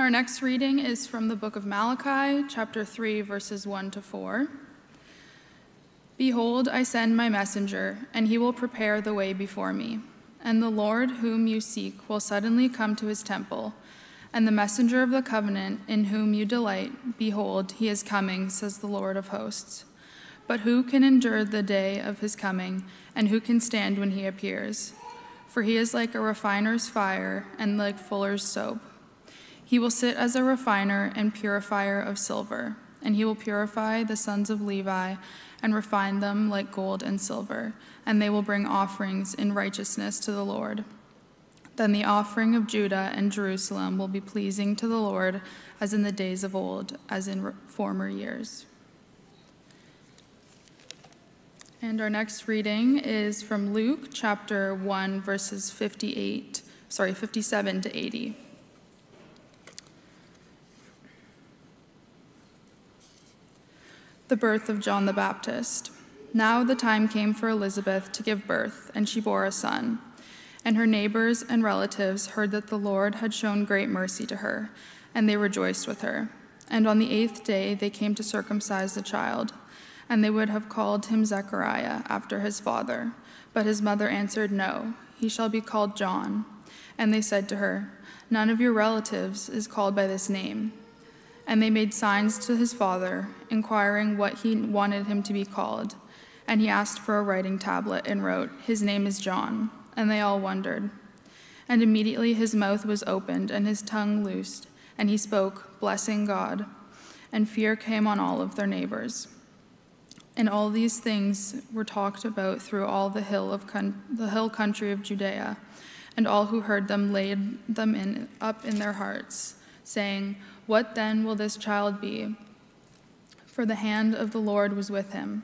Our next reading is from the book of Malachi, chapter 3, verses 1 to 4. Behold, I send my messenger, and he will prepare the way before me. And the Lord whom you seek will suddenly come to his temple. And the messenger of the covenant in whom you delight, behold, he is coming, says the Lord of hosts. But who can endure the day of his coming, and who can stand when he appears? For he is like a refiner's fire and like fuller's soap. He will sit as a refiner and purifier of silver, and he will purify the sons of Levi and refine them like gold and silver, and they will bring offerings in righteousness to the Lord. Then the offering of Judah and Jerusalem will be pleasing to the Lord as in the days of old, as in former years. And our next reading is from Luke chapter 1, verses 57 to 80. The birth of John the Baptist. Now the time came for Elizabeth to give birth, and she bore a son. And her neighbors and relatives heard that the Lord had shown great mercy to her, and they rejoiced with her. And on the 8th day they came to circumcise the child, and they would have called him Zechariah after his father. But his mother answered, No, he shall be called John. And they said to her, None of your relatives is called by this name. And they made signs to his father, inquiring what he wanted him to be called. And he asked for a writing tablet and wrote, His name is John. And they all wondered. And immediately his mouth was opened and his tongue loosed, and he spoke, blessing God. And fear came on all of their neighbors. And all these things were talked about through all the hill country of Judea. And all who heard them laid them up in their hearts, saying, What then will this child be? For the hand of the Lord was with him.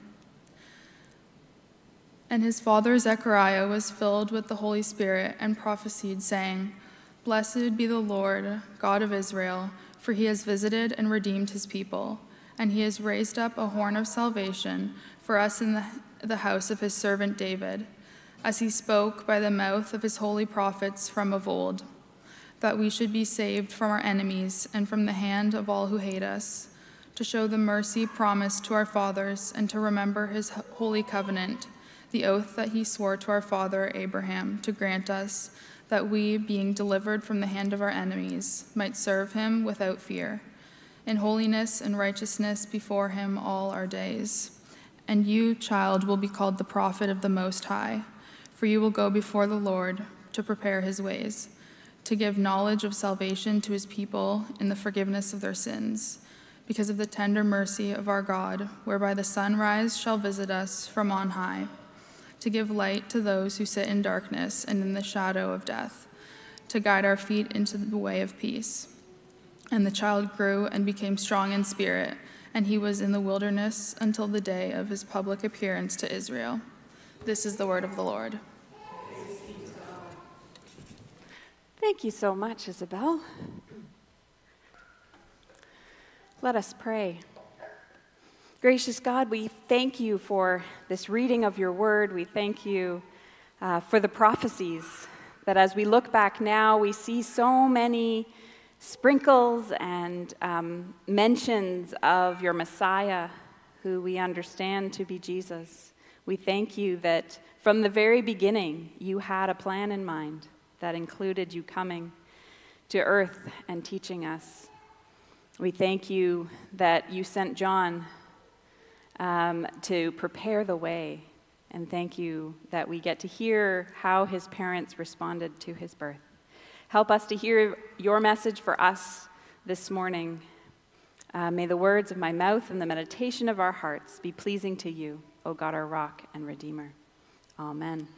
And his father Zechariah was filled with the Holy Spirit and prophesied, saying, Blessed be the Lord, God of Israel, for he has visited and redeemed his people, and he has raised up a horn of salvation for us in the house of his servant David, as he spoke by the mouth of his holy prophets from of old, that we should be saved from our enemies and from the hand of all who hate us, to show the mercy promised to our fathers and to remember his holy covenant, the oath that he swore to our father Abraham to grant us, that we, being delivered from the hand of our enemies, might serve him without fear, in holiness and righteousness before him all our days. And you, child, will be called the prophet of the Most High, for you will go before the Lord to prepare his ways, to give knowledge of salvation to his people in the forgiveness of their sins, because of the tender mercy of our God, whereby the sunrise shall visit us from on high, to give light to those who sit in darkness and in the shadow of death, to guide our feet into the way of peace. And the child grew and became strong in spirit, and he was in the wilderness until the day of his public appearance to Israel. This is the word of the Lord. Thank you so much, Isabel. Let us pray. Gracious God, we thank you for this reading of your word. We thank you for the prophecies that as we look back now, we see so many sprinkles and mentions of your Messiah, who we understand to be Jesus. We thank you that from the very beginning, you had a plan in mind that included you coming to earth and teaching us. We thank you that you sent John to prepare the way, and thank you that we get to hear how his parents responded to his birth. Help us to hear your message for us this morning. May the words of my mouth and the meditation of our hearts be pleasing to you, O God, our rock and redeemer. Amen.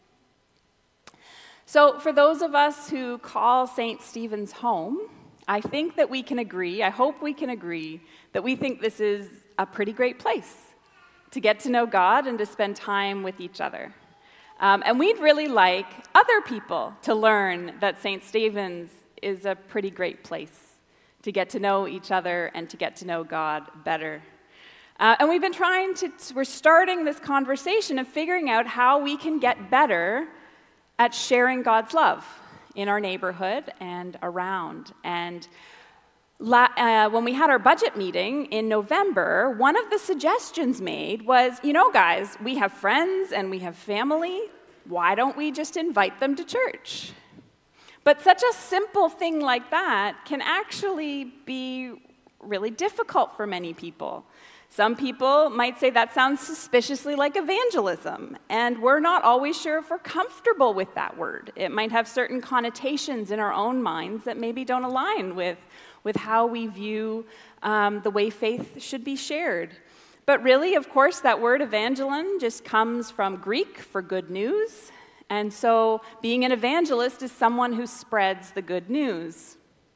So for those of us who call St. Stephen's home, I think that we can agree, I hope we can agree, that we think this is a pretty great place to get to know God and to spend time with each other. And we'd really like other people to learn that St. Stephen's is a pretty great place to get to know each other and to get to know God better. And we've been we're starting this conversation of figuring out how we can get better at sharing God's love in our neighborhood and around. And When we had our budget meeting in November, one of the suggestions made was, guys, we have friends and we have family. Why don't we just invite them to church? But such a simple thing like that can actually be really difficult for many people. Some people might say that sounds suspiciously like evangelism, and we're not always sure if we're comfortable with that word. It might have certain connotations in our own minds that maybe don't align with how we view the way faith should be shared. But really, of course, that word evangelon just comes from Greek for good news. And so being an evangelist is someone who spreads the good news.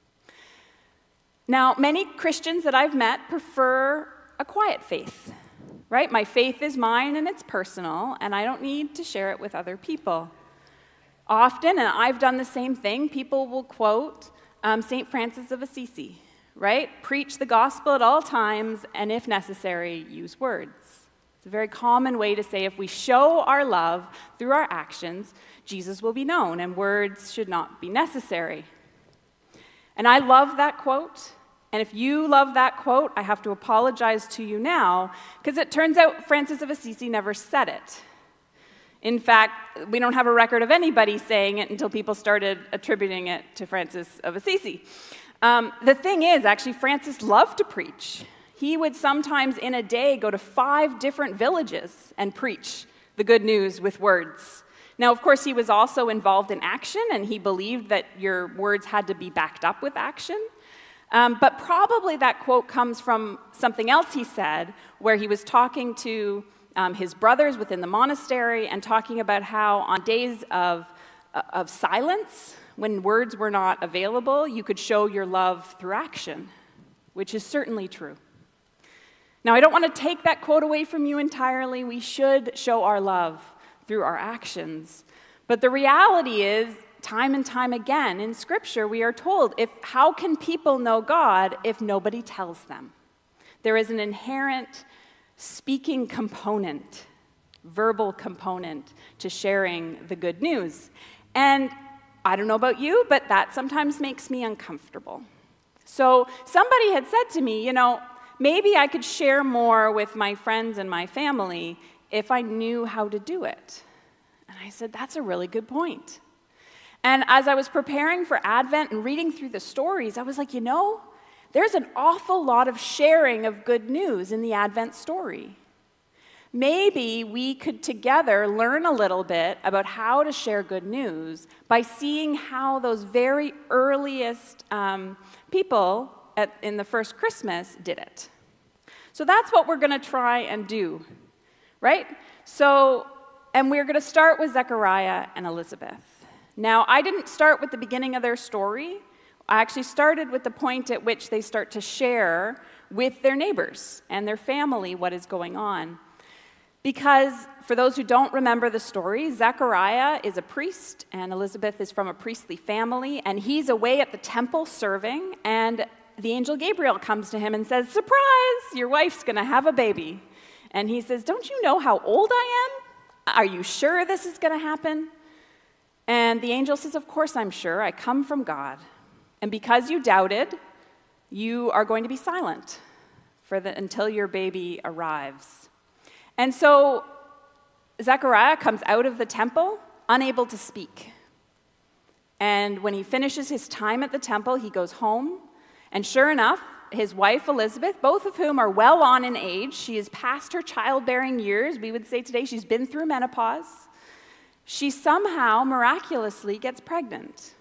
Now, many Christians that I've met prefer a quiet faith, right? My faith is mine and it's personal, and I don't need to share it with other people. Often, and I've done the same thing, people will quote St. Francis of Assisi, right? Preach the gospel at all times, and if necessary, use words. It's a very common way to say if we show our love through our actions, Jesus will be known, and words should not be necessary. And I love that quote, and if you love that quote, I have to apologize to you now, because it turns out Francis of Assisi never said it. In fact, we don't have a record of anybody saying it until people started attributing it to Francis of Assisi. The thing is, actually, Francis loved to preach. He would sometimes in a day go to 5 different villages and preach the good news with words. Now, of course, he was also involved in action, and he believed that your words had to be backed up with action. But probably that quote comes from something else he said, where he was talking to his brothers within the monastery and talking about how on days of silence, when words were not available, you could show your love through action, which is certainly true. Now, I don't want to take that quote away from you entirely. We should show our love through our actions. But the reality is, time and time again in Scripture, we are told, how can people know God if nobody tells them? There is an inherent speaking component, verbal component to sharing the good news. And I don't know about you, but that sometimes makes me uncomfortable. So somebody had said to me, maybe I could share more with my friends and my family if I knew how to do it. And I said, that's a really good point. And as I was preparing for Advent and reading through the stories, I was like, there's an awful lot of sharing of good news in the Advent story. Maybe we could together learn a little bit about how to share good news by seeing how those very earliest people in the first Christmas did it. So that's what we're going to try and do, right? And we're going to start with Zechariah and Elizabeth. Now, I didn't start with the beginning of their story. I actually started with the point at which they start to share with their neighbors and their family what is going on. Because for those who don't remember the story, Zechariah is a priest, and Elizabeth is from a priestly family, and he's away at the temple serving, and the angel Gabriel comes to him and says, "Surprise, your wife's going to have a baby." And he says, "Don't you know how old I am? Are you sure this is going to happen?" And the angel says, "Of course I'm sure. I come from God. And because you doubted, you are going to be silent until your baby arrives." And so Zechariah comes out of the temple unable to speak. And when he finishes his time at the temple, he goes home. And sure enough, his wife Elizabeth, both of whom are well on in age, she is past her childbearing years. We would say today she's been through menopause. She somehow miraculously gets pregnant.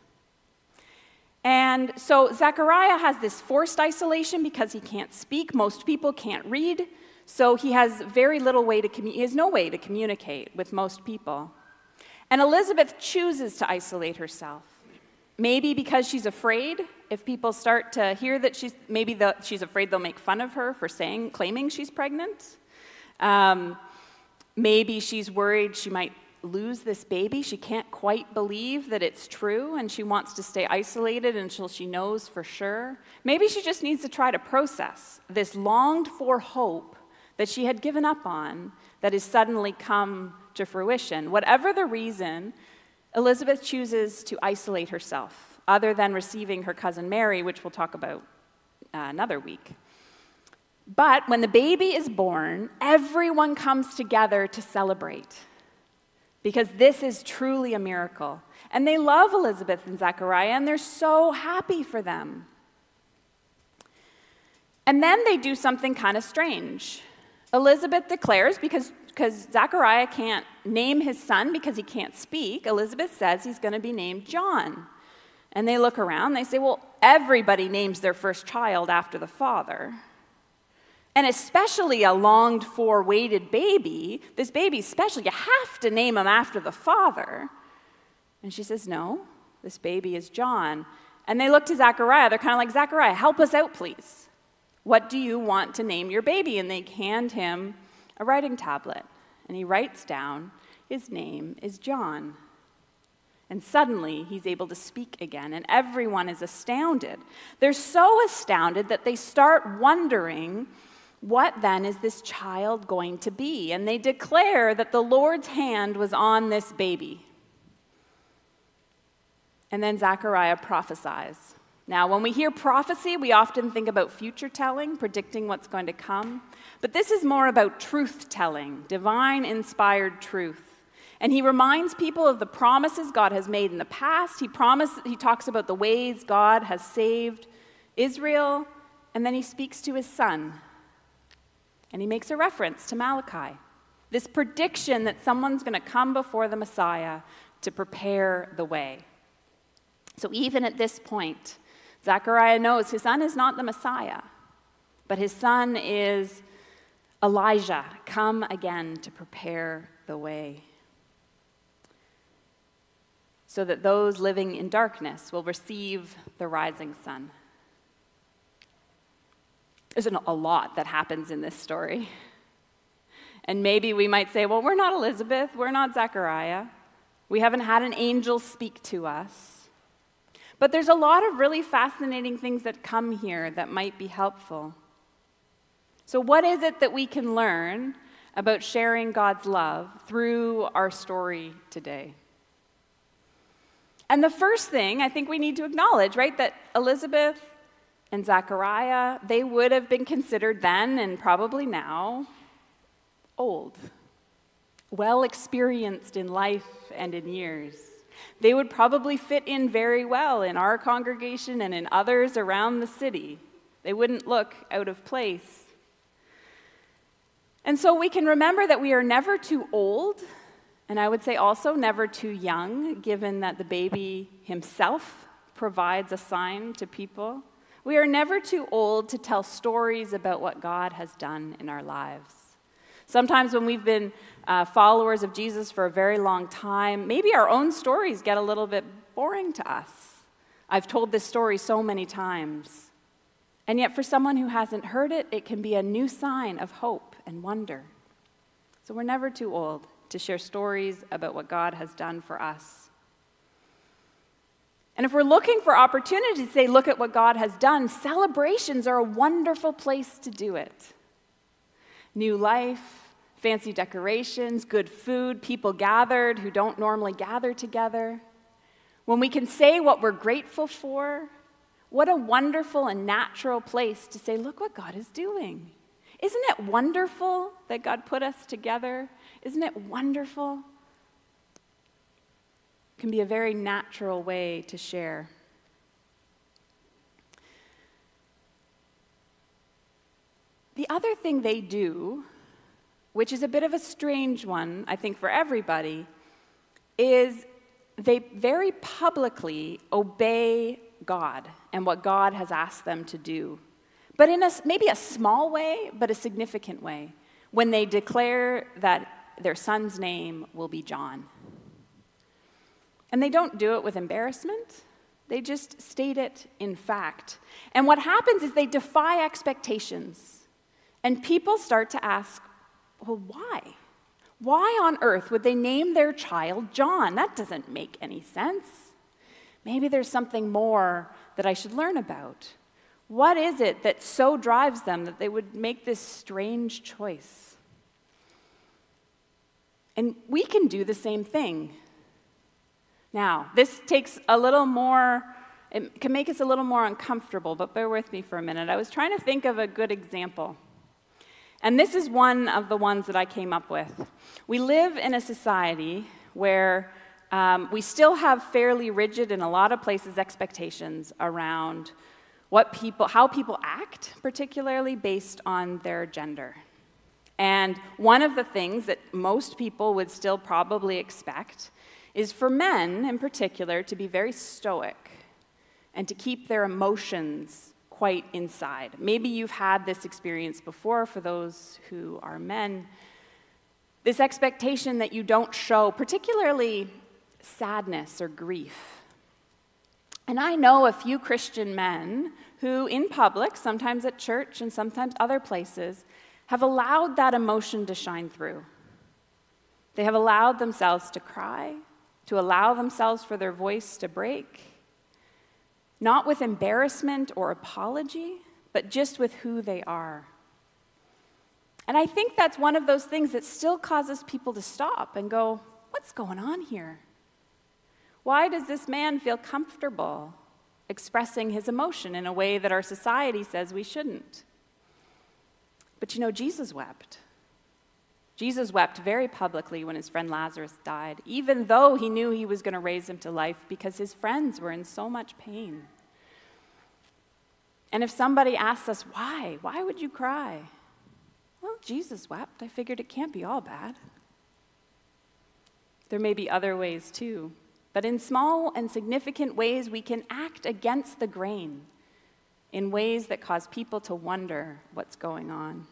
And so Zechariah has this forced isolation because he can't speak. Most people can't read. So he has very little way he has no way to communicate with most people. And Elizabeth chooses to isolate herself. Maybe because she's afraid if people start to hear that she's afraid they'll make fun of her for claiming she's pregnant. Maybe she's worried she might lose this baby. She can't quite believe that it's true, and she wants to stay isolated until she knows for sure. Maybe she just needs to try to process this longed-for hope that she had given up on that has suddenly come to fruition. Whatever the reason, Elizabeth chooses to isolate herself, other than receiving her cousin Mary, which we'll talk about another week. But when the baby is born, everyone comes together to celebrate, because this is truly a miracle. And they love Elizabeth and Zechariah, and they're so happy for them. And then they do something kind of strange. Elizabeth declares, because Zechariah can't name his son because he can't speak, Elizabeth says he's going to be named John. And they look around, they say, well, everybody names their first child after the father. And especially a longed-for, waited baby, this baby's special, you have to name him after the father. And she says, no, this baby is John. And they look to Zechariah, they're kind of like, Zechariah, help us out, please. What do you want to name your baby? And they hand him a writing tablet, and he writes down, his name is John. And suddenly, he's able to speak again, and everyone is astounded. They're so astounded that they start wondering, what then is this child going to be? And they declare that the Lord's hand was on this baby. And then Zechariah prophesies. Now, when we hear prophecy, we often think about future telling, predicting what's going to come. But this is more about truth telling, divine inspired truth. And he reminds people of the promises God has made in the past. He talks about the ways God has saved Israel, and then he speaks to his son. And he makes a reference to Malachi, this prediction that someone's going to come before the Messiah to prepare the way. So even at this point, Zechariah knows his son is not the Messiah, but his son is Elijah, come again to prepare the way, so that those living in darkness will receive the rising sun. There's a lot that happens in this story. And maybe we might say, well, we're not Elizabeth, we're not Zechariah. We haven't had an angel speak to us. But there's a lot of really fascinating things that come here that might be helpful. So what is it that we can learn about sharing God's love through our story today? And the first thing I think we need to acknowledge, right, that Elizabeth and Zechariah, they would have been considered then and probably now old, well experienced in life and in years. They would probably fit in very well in our congregation and in others around the city. They wouldn't look out of place. And so we can remember that we are never too old, and I would say also never too young, given that the baby himself provides a sign to people. We are never too old to tell stories about what God has done in our lives. Sometimes when we've been followers of Jesus for a very long time, maybe our own stories get a little bit boring to us. I've told this story so many times. And yet for someone who hasn't heard it, it can be a new sign of hope and wonder. So we're never too old to share stories about what God has done for us. And if we're looking for opportunities to say, look at what God has done, celebrations are a wonderful place to do it. New life, fancy decorations, good food, people gathered who don't normally gather together. When we can say what we're grateful for, what a wonderful and natural place to say, look what God is doing. Isn't it wonderful that God put us together? Isn't it wonderful? It can be a very natural way to share. The other thing they do, which is a bit of a strange one, I think, for everybody, is they very publicly obey God and what God has asked them to do. But in maybe a small way, but a significant way, when they declare that their son's name will be John. And they don't do it with embarrassment. They just state it in fact. And what happens is they defy expectations. And people start to ask, well, why? Why on earth would they name their child John? That doesn't make any sense. Maybe there's something more that I should learn about. What is it that so drives them that they would make this strange choice? And we can do the same thing. Now, this takes a little more it can make us a little more uncomfortable, but bear with me for a minute. I was trying to think of a good example. And this is one of the ones that I came up with. We live in a society where we still have fairly rigid, in a lot of places, expectations around how people act, particularly based on their gender. And one of the things that most people would still probably expect is for men, in particular, to be very stoic and to keep their emotions quite inside. Maybe you've had this experience before for those who are men. This expectation that you don't show, particularly sadness or grief. And I know a few Christian men who, in public, sometimes at church and sometimes other places, have allowed that emotion to shine through. They have allowed themselves to cry, to allow themselves for their voice to break, not with embarrassment or apology, but just with who they are. And I think that's one of those things that still causes people to stop and go, what's going on here? Why does this man feel comfortable expressing his emotion in a way that our society says we shouldn't? But you know, Jesus wept. Jesus wept very publicly when his friend Lazarus died, even though he knew he was going to raise him to life because his friends were in so much pain. And if somebody asks us, why would you cry? Well, Jesus wept. I figured it can't be all bad. There may be other ways too, but in small and significant ways, we can act against the grain in ways that cause people to wonder what's going on.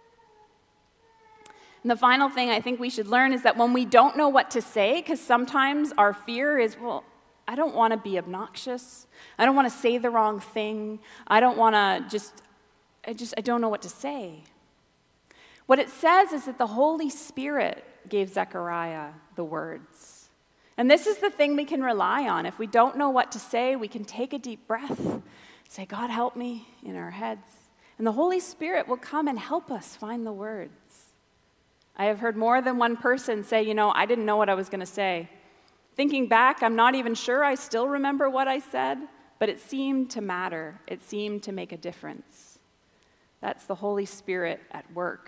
And the final thing I think we should learn is that when we don't know what to say, because sometimes our fear is, well, I don't want to be obnoxious. I don't want to say the wrong thing. I don't want to I don't know what to say. What it says is that the Holy Spirit gave Zechariah the words. And this is the thing we can rely on. If we don't know what to say, we can take a deep breath, say, God, help me, in our heads. And the Holy Spirit will come and help us find the words. I have heard more than one person say, I didn't know what I was going to say. Thinking back, I'm not even sure I still remember what I said, but it seemed to matter. It seemed to make a difference. That's the Holy Spirit at work.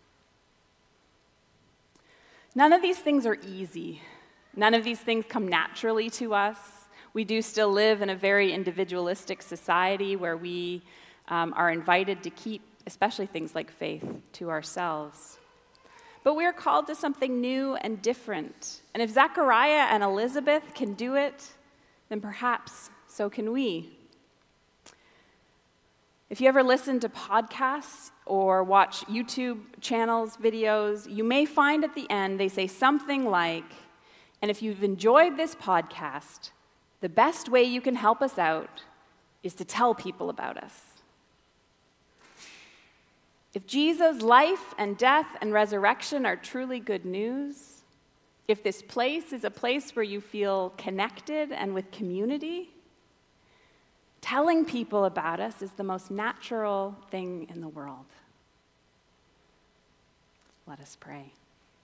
None of these things are easy. None of these things come naturally to us. We do still live in a very individualistic society where we are invited to keep, especially things like faith, to ourselves. But we are called to something new and different. And if Zechariah and Elizabeth can do it, then perhaps so can we. If you ever listen to podcasts or watch YouTube channels, videos, you may find at the end they say something like, and if you've enjoyed this podcast, the best way you can help us out is to tell people about us. If Jesus' life and death and resurrection are truly good news, if this place is a place where you feel connected and with community, telling people about us is the most natural thing in the world. Let us pray.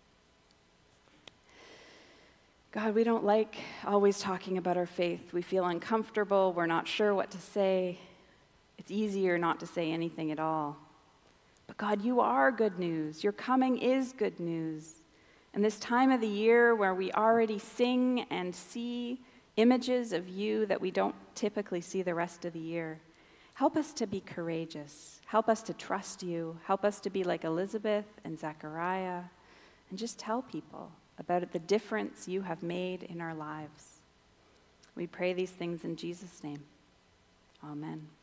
God, we don't like always talking about our faith. We feel uncomfortable. We're not sure what to say. It's easier not to say anything at all. But God, you are good news. Your coming is good news. And this time of the year where we already sing and see images of you that we don't typically see the rest of the year, help us to be courageous. Help us to trust you. Help us to be like Elizabeth and Zechariah and just tell people about the difference you have made in our lives. We pray these things in Jesus' name. Amen.